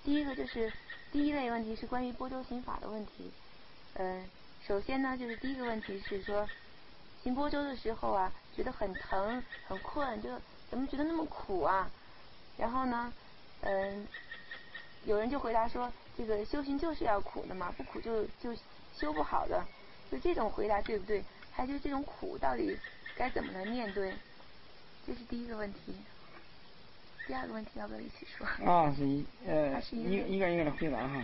第一个就是第一类问题是关于般舟行法的问题。首先呢，就是第一个问题是说，行般舟的时候啊，觉得很疼很困，就怎么觉得那么苦啊？然后呢，有人就回答说，这个修行就是要苦的嘛，不苦就修不好的。就这种回答对不对？还有这种苦到底该怎么来面对？这是第一个问题。第二个问题要不要一起说？ 是一个一个的回答哈。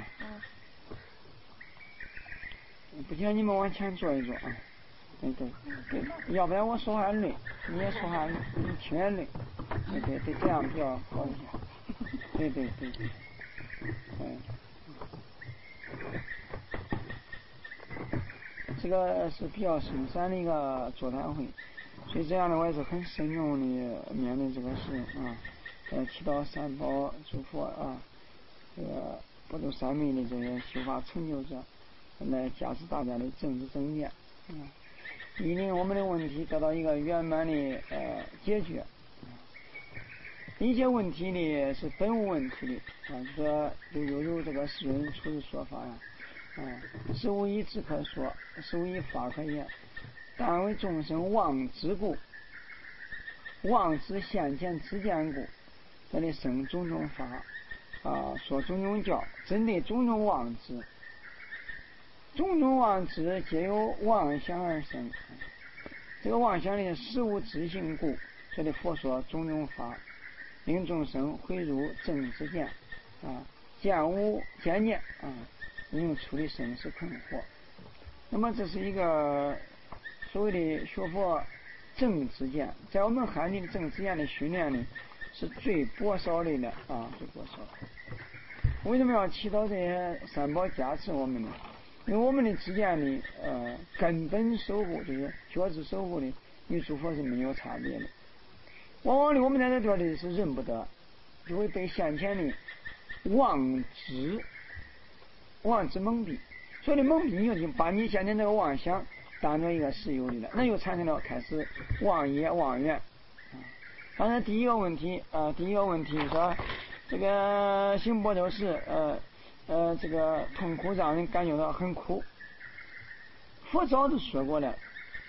不行，你们往前坐一坐啊。对，要不然我说话累，你也说话，你听也累。对，这样比较好一些。对。这个是比较深山的一个座谈会，所以这样的我也是很慎重的面对这个事啊。祈祷三宝诸佛啊，这个般舟三昧的这些修法成就者，来加持大家的正知正见以令我们的问题得到一个圆满的解决。一些问题呢是本无问题的就又有这个世人出的说法是无一智可说，是无一法可言，但为众生妄知故，妄知现前之见故，这里生种种法说种种教，针对种种妄知，种种妄知皆由妄想而生，这个妄想的实无自性故，这里佛说种种法，令众生回入正知见见无见念应处理生死困惑。那么这是一个所谓的学佛正知见，在我们汉地的正知见的训练呢是最薄少的了最薄少。为什么要祈祷这些三宝加持我们呢？因为我们的知见呢根本守护，就是觉知守护的与诸佛是没有差别的。往往的我们在这地方的是认不得，就会被先前的妄知蒙蔽，所以的蒙蔽你就把你先前这个妄想当成一个实有的了，那就产生了开始妄业妄愿反正第一个问题说这个行般舟时这个痛苦让人感觉到很苦。佛早就说过了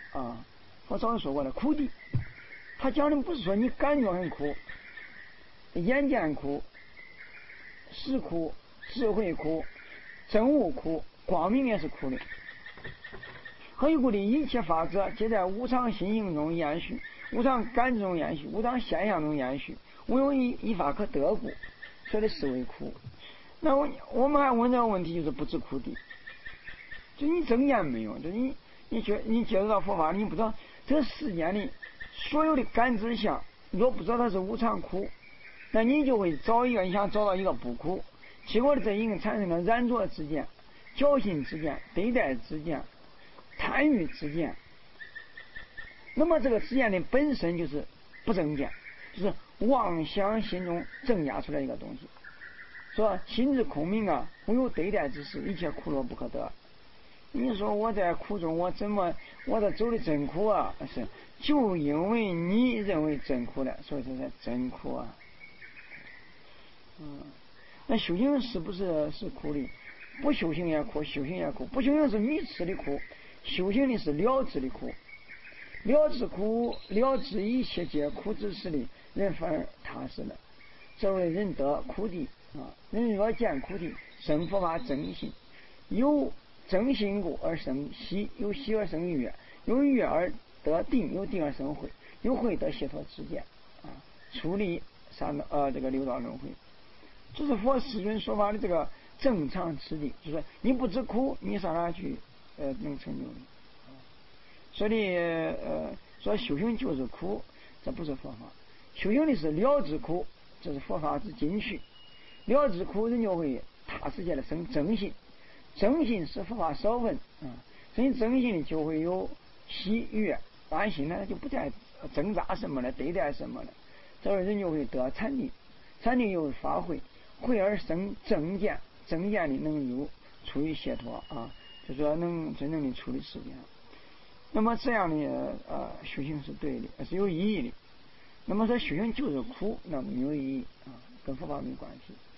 苦的，他讲的不是说你感觉很苦，眼见苦，识苦，智慧苦，真悟苦，光明也是苦的。何以故的一切法则皆在无常心性中延续，无常感知中延续，无常现象中延续，无有一法可得故，所以是为苦。那我们还问这个问题，就是不知苦的，就你正见没有，就你接触到佛法，你不知道这个世间里所有的感知相，若不知道它是无常苦，那你就会你想找到一个不苦，结果这已经产生了染着之见、侥幸之见、对待之见、贪欲之见。那么这个之见的本身就是不正见，就是妄想心中增加出来一个东西，说心之空明无有对待之事，一切苦乐不可得。你说我在苦中我这走的真苦是就因为你认为真苦了，所以说是真苦那修行是不是苦的？不修行也苦，修行也苦。不修行是迷痴的苦，修行的是了知的苦。了知苦，了知一切皆苦之时的人反而踏实了。这为人得苦地人若见苦地，生佛法真心，有真心故而生喜，有喜而生悦，有悦而得定，有定而生慧，有慧得解脱之见处理这个六道轮回。这是佛世尊说法的这个正常之理，就是你不知苦，你上哪去能成就你所以说修行就是苦，这不是佛法。修行的是了知苦，这是佛法之精髓。了知苦，人就会踏实下来生正信，正信是佛法少分所以正信就会有喜悦安心呢，就不再挣扎什么了，对待什么了。这人就会得禅定，禅定又发慧，慧而生正见，正见里能有处于解脱就说能真正的处理世间。那么这样的修行是对的，是有意义的。那么说修行就是苦，那没有意义跟佛法没关系。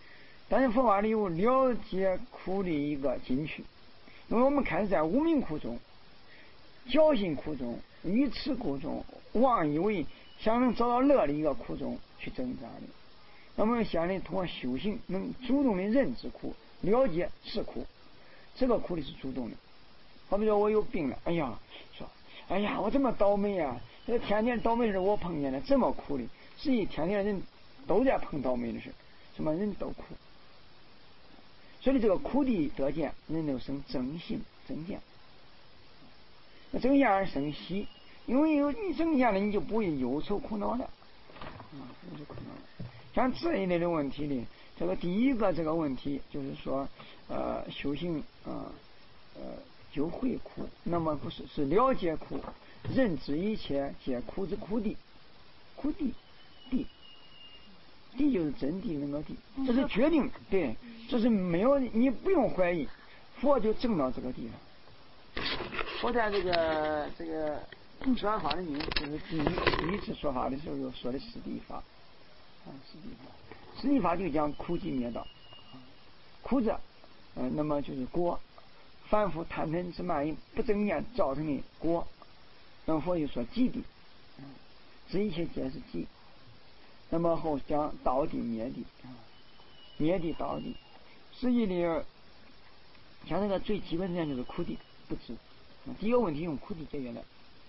但是佛法里有了解苦的一个进去，因为我们开始在无明苦中、侥幸苦中、愚痴苦中、妄以为想能找到乐的一个苦中去挣扎的。那么现在通过修行，能主动的认知苦，了解是苦，这个苦的是主动的。好比说我有病了，哎呀，说，哎呀，我这么倒霉啊！这个天天倒霉的事我碰见了，这么苦的，实际天天人都在碰倒霉的事，什么人都苦。所以这个苦的得见，人就生正信正见。那正见而生喜，因为有你正见了，你就不会忧愁苦恼了。忧愁苦恼了。像这一类的问题呢，这个第一个这个问题就是说，修行就会苦，那么不是是了解苦，认知一切皆苦之苦地，苦地地就是真谛那个地，这是决定，对，这是没有你不用怀疑，佛就证到这个地方。我在这个转法里面，就是第一次说法的时候，又说的四谛法。四谛法就讲苦集灭道，苦者，那么就是果，凡夫贪嗔痴慢疑不正念造成的果。那么佛就说寂谛，这一切皆是寂。那么后讲道谛灭谛，灭谛道谛，实际里像那个最基本的就是苦谛不知。第一个问题用苦谛解决了。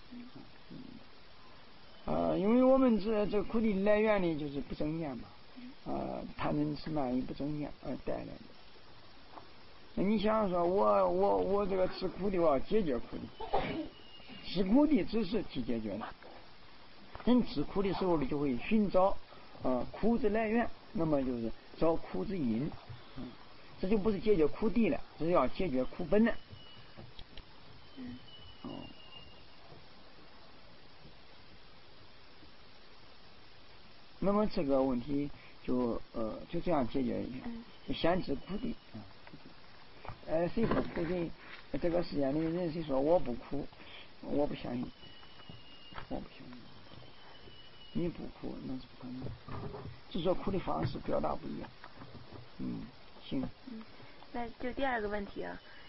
因为我们这苦的来源呢，就是不正念嘛，贪嗔痴慢疑不正念而带来的。那你想说，我这个吃苦的，我要解决苦的，吃苦的只是去解决的。人吃苦的时候呢，就会寻找苦之来源，那么就是找苦之因，这就不是解决苦地了，这是要解决苦本了。那么这个问题就这样解决一下，就先知苦地谁说苦的？这个世界里人谁说我不苦？我不相信，我不相信。你不苦那是不可能，只说苦的方式表达不一样。行。 那就第二个问题啊，